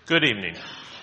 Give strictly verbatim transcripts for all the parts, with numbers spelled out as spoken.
Good evening.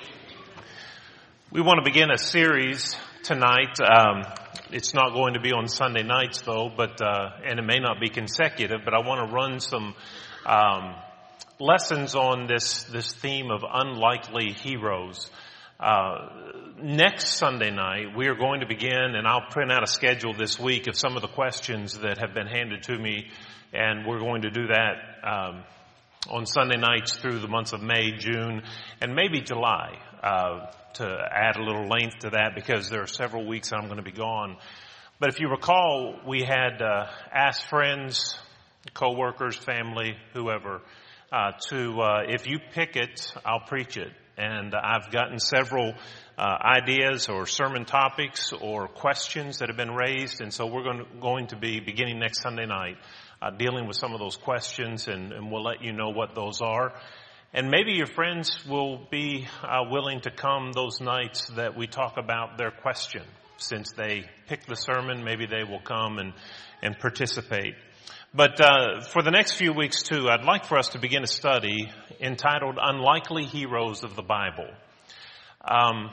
We want to begin a series tonight. Um, it's not going to be on Sunday nights, though, but uh, and it may not be consecutive. But I want to run some um, lessons on this this theme of unlikely heroes. Uh, next Sunday night, we are going to begin, and I'll print out a schedule this week of some of the questions that have been handed to me, and we're going to do that Um, on Sunday nights through the months of May, June, and maybe July, uh, to add a little length to that because there are several weeks I'm going to be gone. But if you recall, we had uh, asked friends, co-workers, family, whoever, uh, to, uh, if you pick it, I'll preach it. And I've gotten several uh, ideas or sermon topics or questions that have been raised, and so we're going to, going to be beginning next Sunday night Uh, dealing with some of those questions, and, and we'll let you know what those are. And maybe your friends will be uh, willing to come those nights that we talk about their question. Since they pick the sermon, maybe they will come and, and participate. But uh, for the next few weeks, too, I'd like for us to begin a study entitled Unlikely Heroes of the Bible. Um,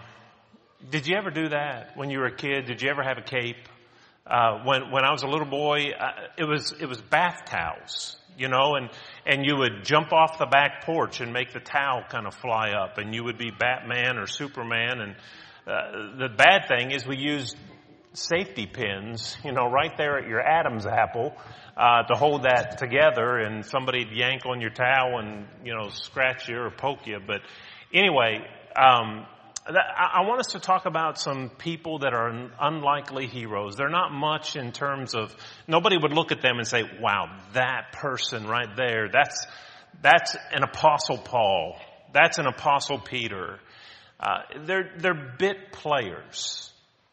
did you ever do that when you were a kid? Did you ever have a cape? Uh, when, when I was a little boy, uh, it was, it was bath towels, you know, and, and you would jump off the back porch and make the towel kind of fly up, and you would be Batman or Superman. And, uh, the bad thing is we used safety pins, you know, right there at your Adam's apple, uh, to hold that together, and somebody'd yank on your towel and, you know, scratch you or poke you. But anyway, um, I want us to talk about some people that are unlikely heroes. They're not much in terms of, nobody would look at them and say, wow, that person right there, that's, that's an Apostle Paul. That's an Apostle Peter. Uh, they're, they're bit players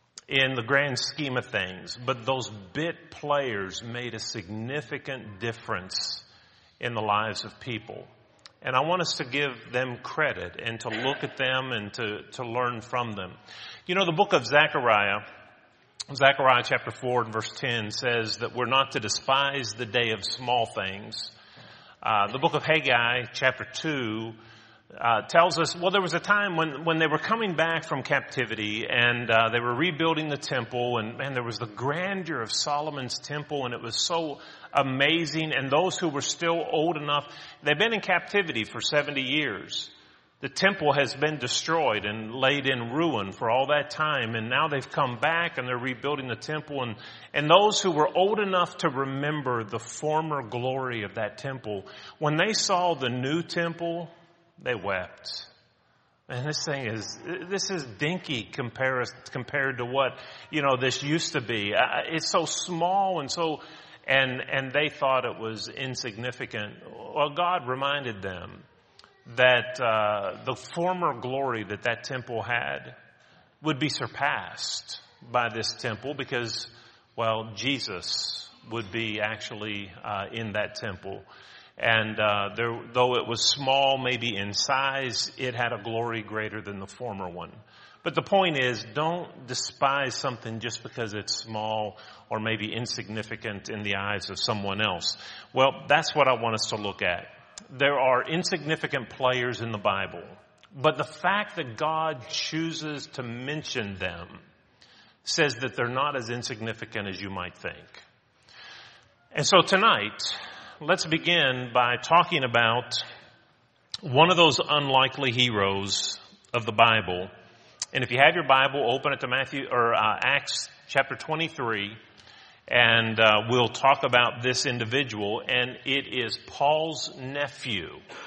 in the grand scheme of things, but those bit players made a significant difference in the lives of people. And I want us to give them credit and to look at them and to, to learn from them. You know, the book of Zechariah, Zechariah chapter four and verse ten says that we're not to despise the day of small things. Uh, the book of Haggai chapter two uh, tells us, well, there was a time when, when they were coming back from captivity, and uh, they were rebuilding the temple, and, and there was the grandeur of Solomon's temple, and it was so amazing. And those who were still old enough, they've been in captivity for seventy years. The temple has been destroyed and laid in ruin for all that time. And now they've come back and they're rebuilding the temple. And, and those who were old enough to remember the former glory of that temple, when they saw the new temple, they wept. And this thing is, this is dinky compared, compared to what, you know, this used to be. It's so small and so, And, and they thought it was insignificant. Well, God reminded them that, uh, the former glory that that temple had would be surpassed by this temple because, well, Jesus would be actually, uh, in that temple. And, uh, there, though it was small, maybe in size, it had a glory greater than the former one. But the point is, don't despise something just because it's small or maybe insignificant in the eyes of someone else. Well, that's what I want us to look at. There are insignificant players in the Bible, but the fact that God chooses to mention them says that they're not as insignificant as you might think. And so tonight, let's begin by talking about one of those unlikely heroes of the Bible. And if you have your Bible, open it to Matthew or uh, Acts chapter twenty-three, and uh, we'll talk about this individual, and it is Paul's nephew.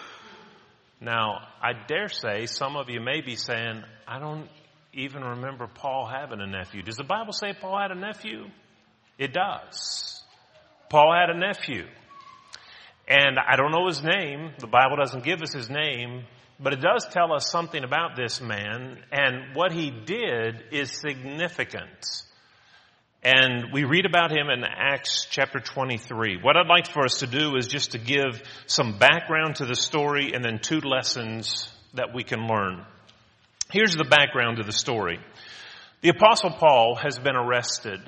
Now, I dare say some of you may be saying, I don't even remember Paul having a nephew. Does the Bible say Paul had a nephew? It does. Paul had a nephew. And I don't know his name. The Bible doesn't give us his name. But it does tell us something about this man, and what he did is significant. And we read about him in Acts chapter twenty-three. What I'd like for us to do is just to give some background to the story and then two lessons that we can learn. Here's the background to the story. The Apostle Paul has been arrested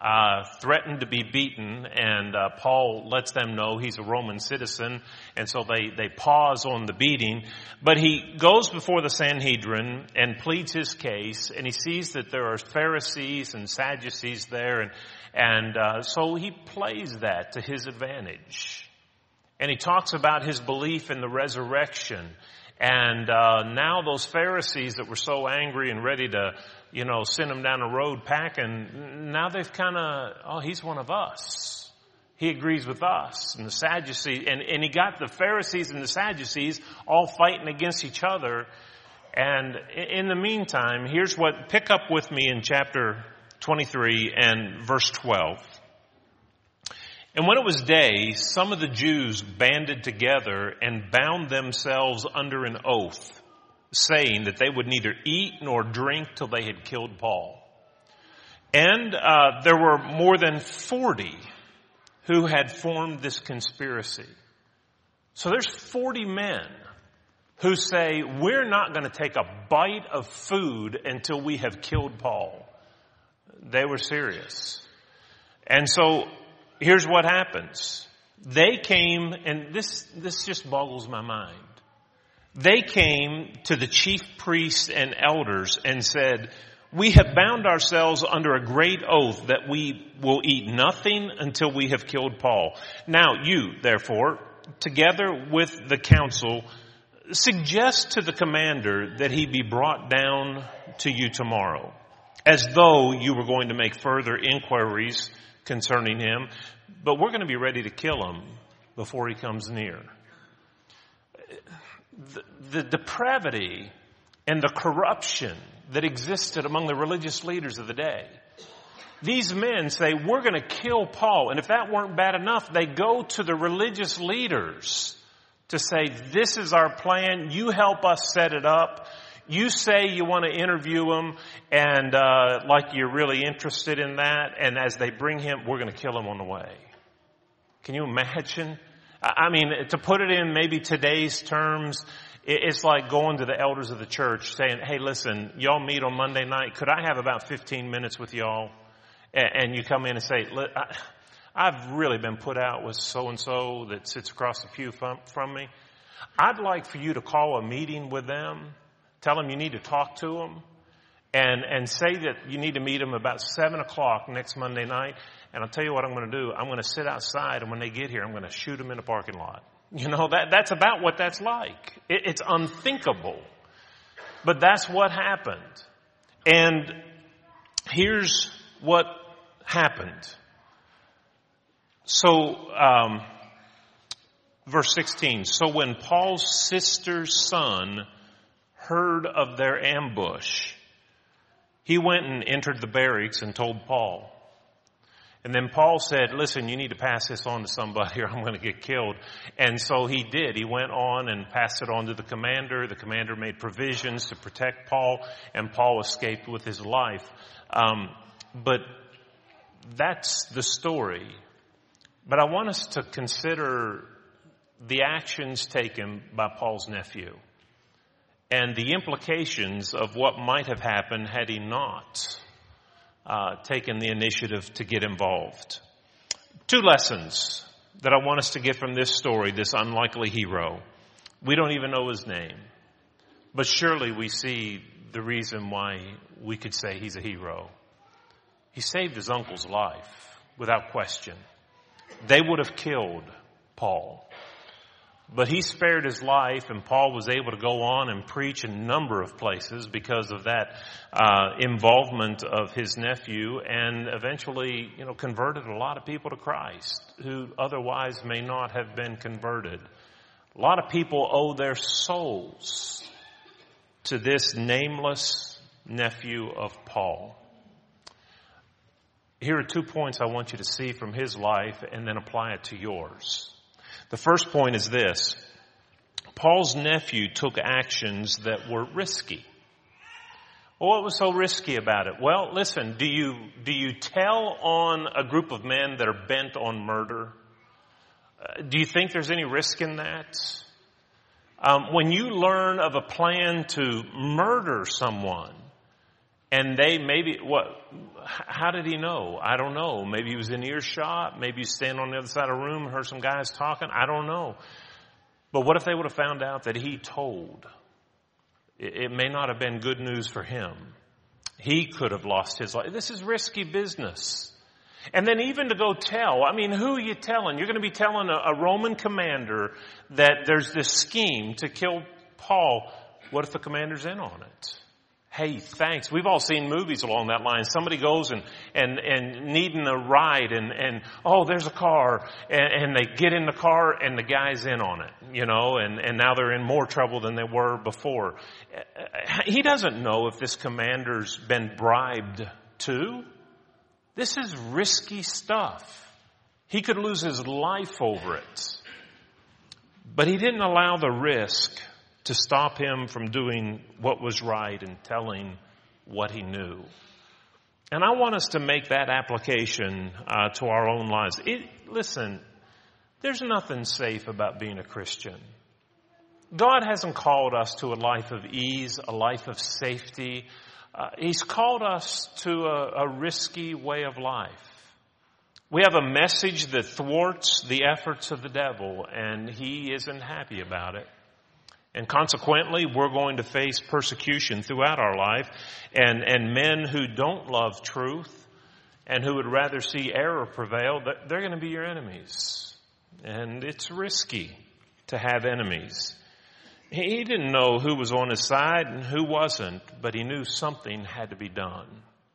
uh, threatened to be beaten, and uh, Paul lets them know he's a Roman citizen, and so they, they pause on the beating. But he goes before the Sanhedrin and pleads his case, and he sees that there are Pharisees and Sadducees there, and, and uh, so he plays that to his advantage. And he talks about his belief in the resurrection. And uh now those Pharisees that were so angry and ready to, you know, send him down the road packing, now they've kind of, oh, he's one of us. He agrees with us. And the Sadducees, and, and he got the Pharisees and the Sadducees all fighting against each other. And in the meantime, here's what, pick up with me in chapter twenty-three and verse twelve. And when it was day, some of the Jews banded together and bound themselves under an oath, saying that they would neither eat nor drink till they had killed Paul. And uh, there were more than forty who had formed this conspiracy. So there's forty men who say, we're not going to take a bite of food until we have killed Paul. They were serious. And so here's what happens. They came, and this, this just boggles my mind. They came to the chief priests and elders and said, we have bound ourselves under a great oath that we will eat nothing until we have killed Paul. Now you, therefore, together with the council, suggest to the commander that he be brought down to you tomorrow, as though you were going to make further inquiries concerning him, but we're going to be ready to kill him before he comes near. The, the depravity and the corruption that existed among the religious leaders of the day. These men say, we're going to kill Paul. And if that weren't bad enough, they go to the religious leaders to say, this is our plan. You help us set it up. You say you want to interview him, and uh like you're really interested in that, and as they bring him, we're going to kill him on the way. Can you imagine? I mean, to put it in maybe today's terms, it's like going to the elders of the church saying, hey, listen, y'all meet on Monday night. Could I have about fifteen minutes with y'all? And you come in and say, I've really been put out with so-and-so that sits across the pew from me. I'd like for you to call a meeting with them. Tell them you need to talk to them, and, and say that you need to meet them about seven o'clock next Monday night. And I'll tell you what I'm going to do. I'm going to sit outside, and when they get here, I'm going to shoot them in the parking lot. You know, that, that's about what that's like. It, it's unthinkable. But that's what happened. And here's what happened. So, um, verse sixteen. So when Paul's sister's son heard of their ambush, he went and entered the barracks and told Paul. And then Paul said, listen, you need to pass this on to somebody or I'm going to get killed. And so he did. He went on and passed it on to the commander. The commander made provisions to protect Paul, and Paul escaped with his life. Um, but that's the story. But I want us to consider the actions taken by Paul's nephew and the implications of what might have happened had he not uh, taken the initiative to get involved. Two lessons that I want us to get from this story, this unlikely hero. We don't even know his name, but surely we see the reason why we could say he's a hero. He saved his uncle's life, without question. They would have killed Paul. But he spared his life, and Paul was able to go on and preach in a number of places because of that uh, involvement of his nephew, and eventually, you know, converted a lot of people to Christ who otherwise may not have been converted. A lot of people owe their souls to this nameless nephew of Paul. Here are two points I want you to see from his life and then apply it to yours. The first point is this. Paul's nephew took actions that were risky. Well, what was so risky about it? Well, listen, do you, do you tell on a group of men that are bent on murder? Uh, do you think there's any risk in that? Um, when you learn of a plan to murder someone, And they maybe, what, how did he know? I don't know. Maybe he was in earshot. Maybe he was standing on the other side of the room and heard some guys talking. I don't know. But what if they would have found out that he told? It, it may not have been good news for him. He could have lost his life. This is risky business. And then even to go tell, I mean, who are you telling? You're going to be telling a, a Roman commander that there's this scheme to kill Paul. What if the commander's in on it? Hey, thanks. We've all seen movies along that line. Somebody goes and, and, and needing a ride and, and, oh, there's a car. And, and they get in the car and the guy's in on it, you know, and, and now they're in more trouble than they were before. He doesn't know if this commander's been bribed too. This is risky stuff. He could lose his life over it. But he didn't allow the risk to stop him from doing what was right and telling what he knew. And I want us to make that application uh, to our own lives. It, listen, there's nothing safe about being a Christian. God hasn't called us to a life of ease, a life of safety. Uh, he's called us to a, a risky way of life. We have a message that thwarts the efforts of the devil, and he isn't happy about it. And consequently, we're going to face persecution throughout our life. And, and men who don't love truth and who would rather see error prevail, they're going to be your enemies. And it's risky to have enemies. He didn't know who was on his side and who wasn't, but he knew something had to be done.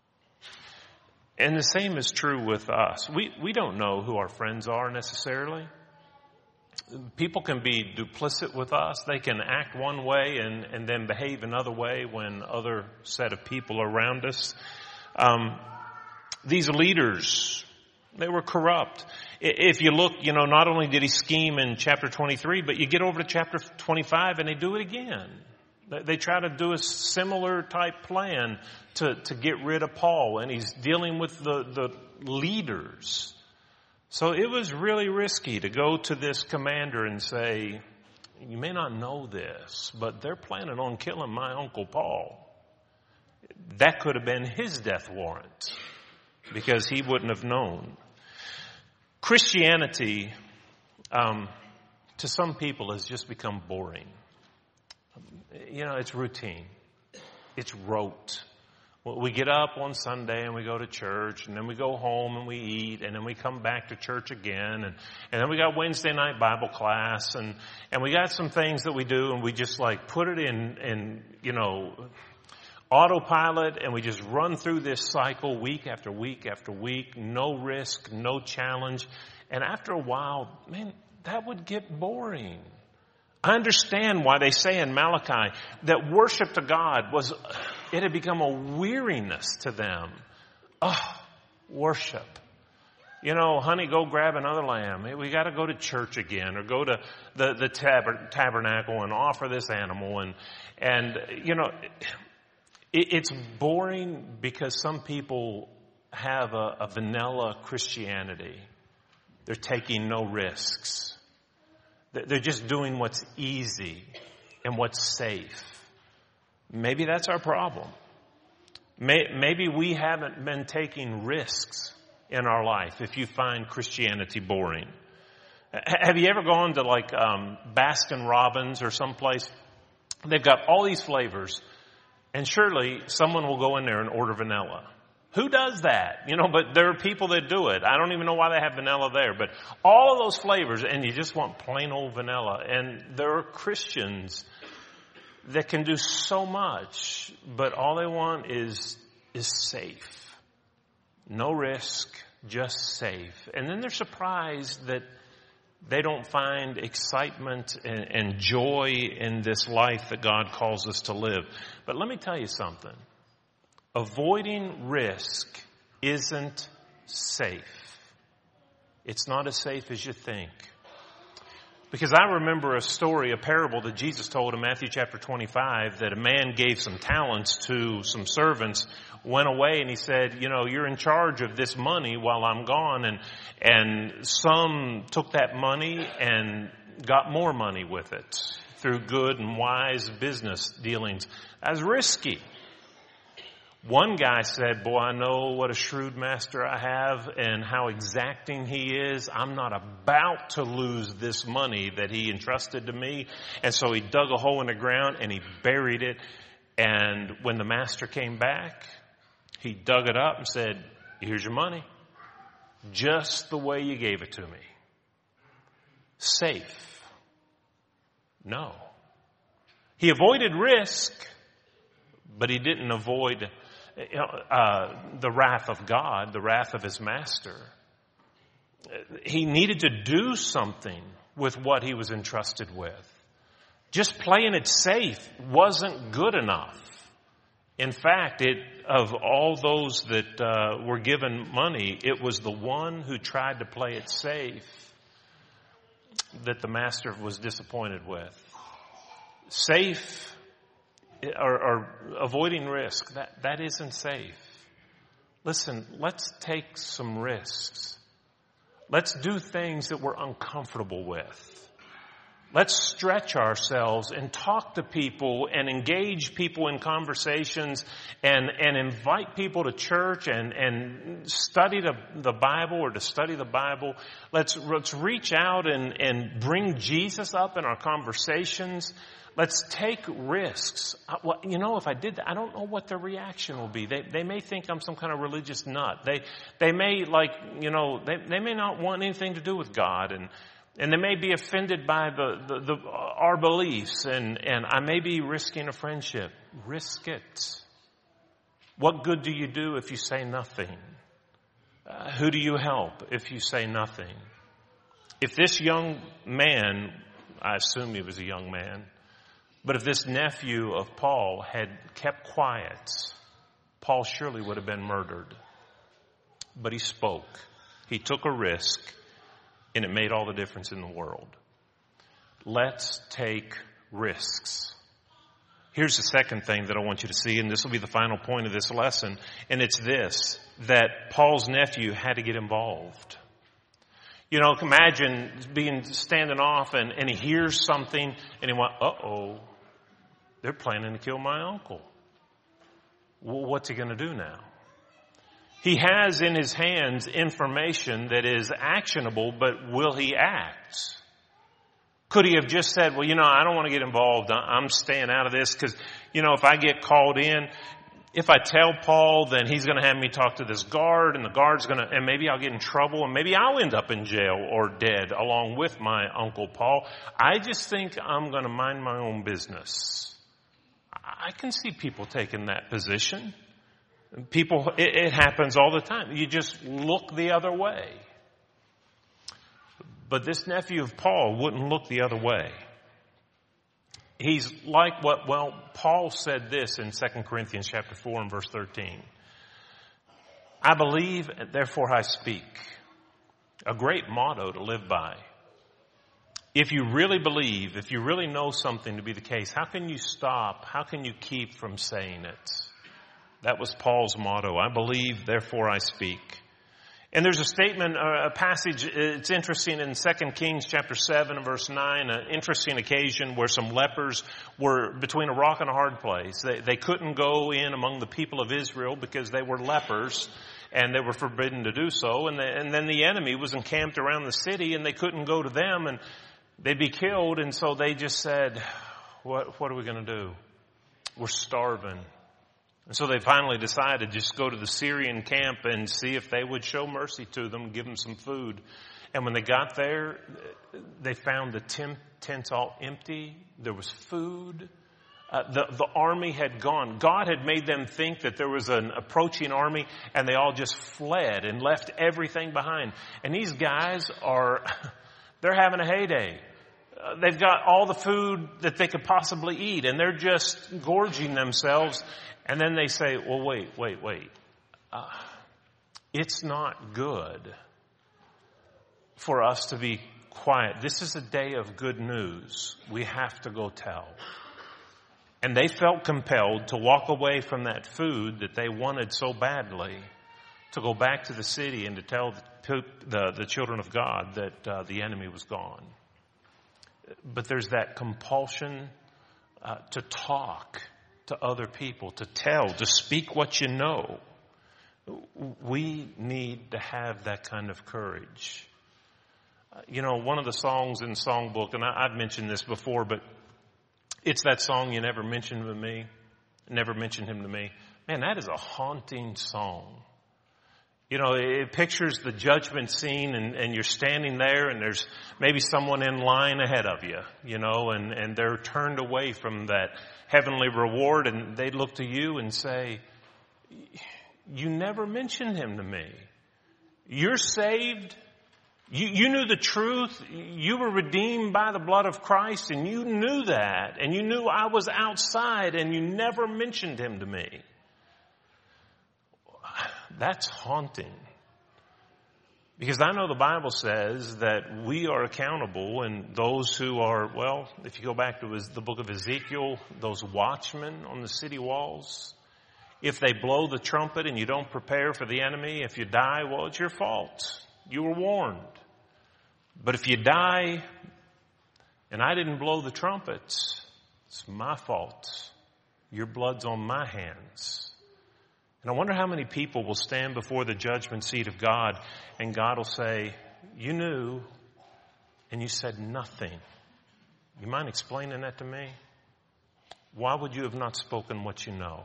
And the same is true with us. We, we don't know who our friends are necessarily. People can be duplicit with us. They can act one way and, and then behave another way when other set of people are around us. Um, these leaders, they were corrupt. If you look, you know, not only did he scheme in chapter twenty-three, but you get over to chapter twenty-five and they do it again. They try to do a similar type plan to, to get rid of Paul, and he's dealing with the, the leaders. So it was really risky to go to this commander and say, you may not know this, but they're planning on killing my Uncle Paul. That could have been his death warrant because he wouldn't have known. Christianity, um, to some people, has just become boring. You know, it's routine. It's rote. We get up on Sunday and we go to church, and then we go home and we eat, and then we come back to church again, and, and then we got Wednesday night Bible class, and, and we got some things that we do, and we just like put it in, in, you know, autopilot, and we just run through this cycle week after week after week, no risk, no challenge. And after a while, man, that would get boring. I understand why they say in Malachi that worship to God was, it had become a weariness to them. Oh, worship. You know, honey, go grab another lamb. We got to go to church again, or go to the, the tab- tabernacle and offer this animal. And, and you know, it, it's boring because some people have a, a vanilla Christianity. They're taking no risks. They're just doing what's easy and what's safe. Maybe that's our problem. Maybe we haven't been taking risks in our life if you find Christianity boring. Have you ever gone to like um, Baskin Robbins or someplace? They've got all these flavors, and surely someone will go in there and order vanilla. Who does that? You know, but there are people that do it. I don't even know why they have vanilla there, but all of those flavors, and you just want plain old vanilla. And there are Christians that can do so much, but all they want is, is safe. No risk, just safe. And then they're surprised that they don't find excitement and, and joy in this life that God calls us to live. But let me tell you something. Avoiding risk isn't safe. It's not as safe as you think. Because I remember a story, a parable that Jesus told in Matthew chapter twenty-five, that a man gave some talents to some servants, went away, and he said, you know, you're in charge of this money while I'm gone. And, and some took that money and got more money with it through good and wise business dealings. That's risky. One guy said, boy, I know what a shrewd master I have and how exacting he is. I'm not about to lose this money that he entrusted to me. And so he dug a hole in the ground and he buried it. And when the master came back, he dug it up and said, here's your money. Just the way you gave it to me. Safe? No. He avoided risk, but he didn't avoid uh, the wrath of God, the wrath of his master. He needed to do something with what he was entrusted with. Just playing it safe wasn't good enough. In fact, it, of all those that uh, were given money, it was the one who tried to play it safe that the master was disappointed with. Safe or, or avoiding risk, that, that isn't safe. Listen, let's take some risks. Let's do things that we're uncomfortable with. Let's stretch ourselves and talk to people and engage people in conversations and, and invite people to church and, and study the, the Bible or to study the Bible. Let's, let's reach out and, and bring Jesus up in our conversations. Let's take risks. Well, you know, if I did that, I don't know what their reaction will be. They, they may think I'm some kind of religious nut. They, they may like, you know, they, they may not want anything to do with God, and, and they may be offended by the, the, the our beliefs, and, and I may be risking a friendship. Risk it. What good do you do if you say nothing? Uh, who do you help if you say nothing? If this young man, I assume he was a young man, but if this nephew of Paul had kept quiet, Paul surely would have been murdered. But he spoke. He took a risk, and it made all the difference in the world. Let's take risks. Here's the second thing that I want you to see, and this will be the final point of this lesson, and it's this, that Paul's nephew had to get involved. You know, imagine being standing off and, and he hears something and he went, uh-oh, they're planning to kill my uncle. Well, what's he going to do now? He has in his hands information that is actionable, but will he act? Could he have just said, well, you know, I don't want to get involved. I'm staying out of this because, you know, if I get called in, if I tell Paul, then he's going to have me talk to this guard, and the guard's going to, and maybe I'll get in trouble, and maybe I'll end up in jail or dead along with my Uncle Paul. I just think I'm going to mind my own business. I can see people taking that position. People, it, it happens all the time. You just look the other way. But this nephew of Paul wouldn't look the other way. He's like what, well, Paul said this in Second Corinthians chapter four and verse thirteen. I believe, therefore I speak. A great motto to live by. If you really believe, if you really know something to be the case, how can you stop? How can you keep from saying it? That was Paul's motto. I believe, therefore I speak. And there's a statement, a passage, it's interesting in Second Kings chapter seven and verse nine, an interesting occasion where some lepers were between a rock and a hard place. They, they couldn't go in among the people of Israel because they were lepers and they were forbidden to do so. And, they, and then the enemy was encamped around the city and they couldn't go to them and they'd be killed. And so they just said, what, what are we going to do? We're starving. And so they finally decided to just go to the Syrian camp and see if they would show mercy to them, give them some food. And when they got there, they found the tem- tents all empty. There was food. Uh, the, the army had gone. God had made them think that there was an approaching army, and they all just fled and left everything behind. And these guys are, they're having a heyday. Uh, they've got all the food that they could possibly eat, and they're just gorging themselves. And then they say, well, wait, wait, wait. Uh, it's not good for us to be quiet. This is a day of good news. We have to go tell. And they felt compelled to walk away from that food that they wanted so badly, to go back to the city and to tell the, the, the children of God that uh, the enemy was gone. But there's that compulsion uh, to talk, to other people, to tell, to speak what you know. We need to have that kind of courage. You know, one of the songs in Songbook, and I, I've mentioned this before, but it's that song, You Never Mentioned to Me, Never Mentioned Him to Me. Man, that is a haunting song. You know, it pictures the judgment scene, and, and you're standing there, and there's maybe someone in line ahead of you, you know, and, and they're turned away from that heavenly reward, and they look to you and say, you never mentioned him to me. You're saved. You, you knew the truth. You were redeemed by the blood of Christ, and you knew that, and you knew I was outside, and you never mentioned him to me. That's haunting. Because I know the Bible says that we are accountable, and those who are, well, if you go back to the book of Ezekiel, those watchmen on the city walls, if they blow the trumpet and you don't prepare for the enemy, if you die, well, it's your fault. You were warned. But if you die and I didn't blow the trumpet, it's my fault. Your blood's on my hands. And I wonder how many people will stand before the judgment seat of God, and God will say, you knew and you said nothing. You mind explaining that to me? Why would you have not spoken what you know?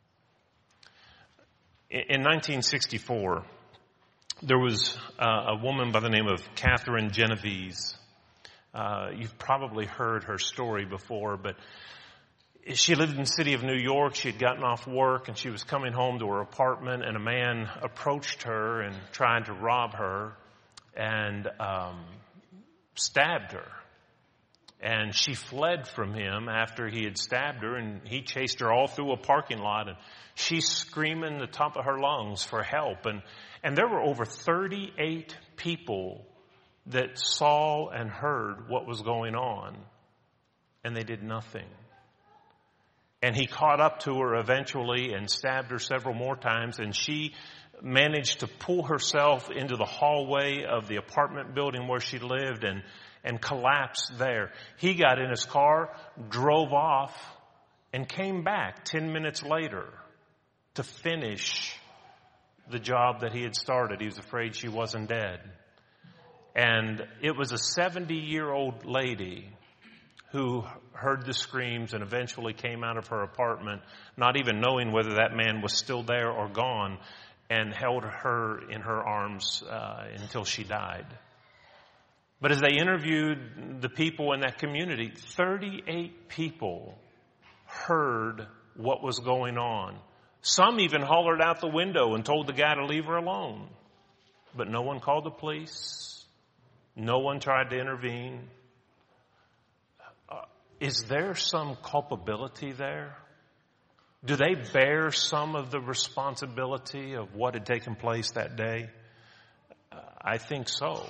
In nineteen sixty-four, there was uh, a woman by the name of Catherine Genovese. Uh, you've probably heard her story before, but she lived in the city of New York. She had gotten off work, and she was coming home to her apartment, and a man approached her and tried to rob her and um, stabbed her. And she fled from him after he had stabbed her, and he chased her all through a parking lot, and she's screaming the top of her lungs for help. And, and there were over thirty-eight people that saw and heard what was going on, and they did nothing. And he caught up to her eventually and stabbed her several more times, and she managed to pull herself into the hallway of the apartment building where she lived and, and collapsed there. He got in his car, drove off, and came back ten minutes later to finish the job that he had started. He was afraid she wasn't dead. And it was a seventy-year-old lady who heard the screams and eventually came out of her apartment, not even knowing whether that man was still there or gone, and held her in her arms uh, until she died. But as they interviewed the people in that community, thirty-eight people heard what was going on. Some even hollered out the window and told the guy to leave her alone. But no one called the police. No one tried to intervene. Uh, is there some culpability there? Do they bear some of the responsibility of what had taken place that day? Uh, I think so.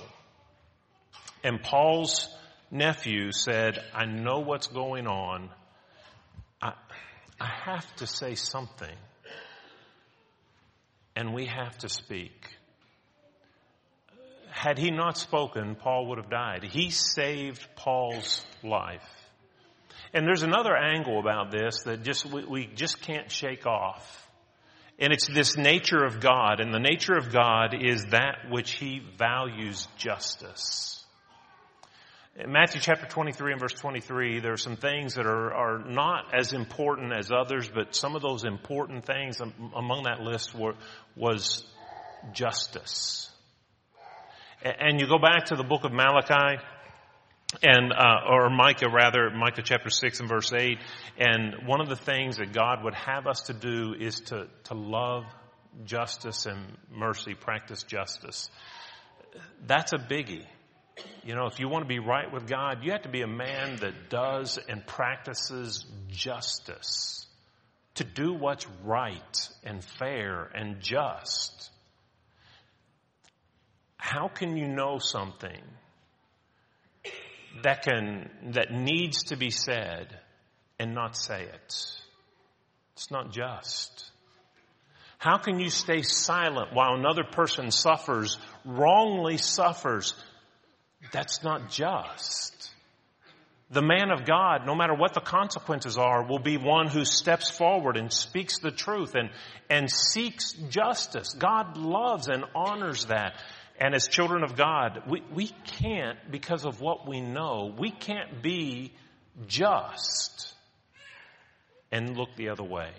And Paul's nephew said, I know what's going on. I, I have to say something. And we have to speak. Had he not spoken, Paul would have died. He saved Paul's life. And there's another angle about this that just we, we just can't shake off. And it's this nature of God. And the nature of God is that which he values justice. In Matthew chapter twenty-three and verse twenty-three, there are some things that are, are not as important as others, but some of those important things among that list were, was justice. And you go back to the book of Malachi, and uh, or Micah rather, Micah chapter six and verse eight, and one of the things that God would have us to do is to, to love justice and mercy, practice justice. That's a biggie. You know, if you want to be right with God, you have to be a man that does and practices justice. To do what's right and fair and just. How can you know something that can, that needs to be said and not say it? It's not just. How can you stay silent while another person suffers, wrongly suffers? That's not just. The man of God, no matter what the consequences are, will be one who steps forward and speaks the truth and, and seeks justice. God loves and honors that. And as children of God, we, we can't, because of what we know, we can't be just and look the other way.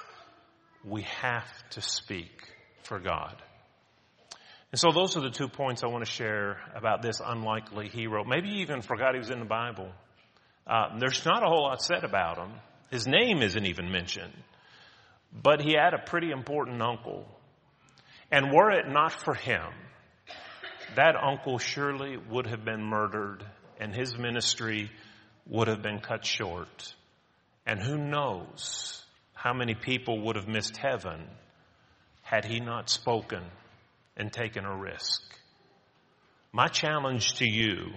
We have to speak for God. And so those are the two points I want to share about this unlikely hero. Maybe you even forgot he was in the Bible. Uh, there's not a whole lot said about him. His name isn't even mentioned. But he had a pretty important uncle. And were it not for him, that uncle surely would have been murdered and his ministry would have been cut short. And who knows how many people would have missed heaven had he not spoken and taken a risk. My challenge to you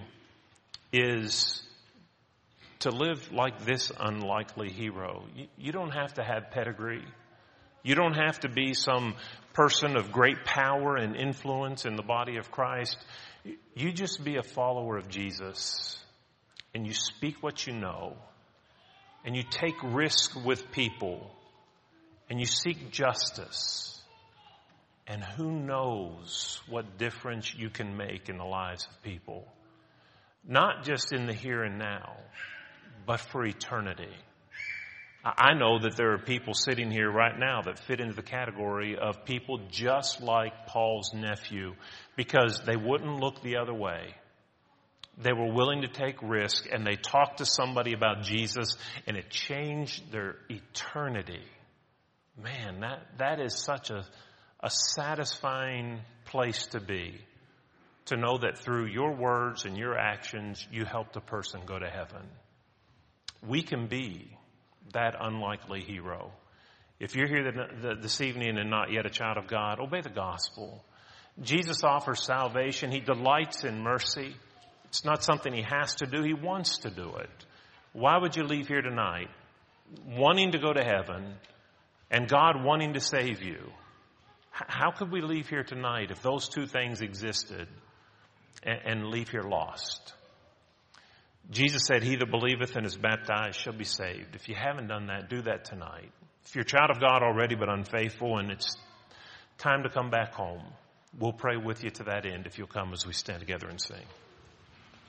is to live like this unlikely hero. You, you don't have to have pedigree. You don't have to be some person of great power and influence in the body of Christ. You just be a follower of Jesus, and you speak what you know, and you take risk with people, and you seek justice. And who knows what difference you can make in the lives of people. Not just in the here and now, but for eternity. I know that there are people sitting here right now that fit into the category of people just like Paul's nephew, because they wouldn't look the other way. They were willing to take risk, and they talked to somebody about Jesus, and it changed their eternity. Man, that, that is such a, a satisfying place to be, to know that through your words and your actions, you helped a person go to heaven. We can be that unlikely hero. If you're here this evening and not yet a child of God, obey the gospel. Jesus offers salvation. He delights in mercy. It's not something he has to do. He wants to do it. Why would you leave here tonight wanting to go to heaven and God wanting to save you? How could we leave here tonight if those two things existed and leave here lost? Jesus said, he that believeth and is baptized shall be saved. If you haven't done that, do that tonight. If you're a child of God already but unfaithful and it's time to come back home, we'll pray with you to that end if you'll come as we stand together and sing.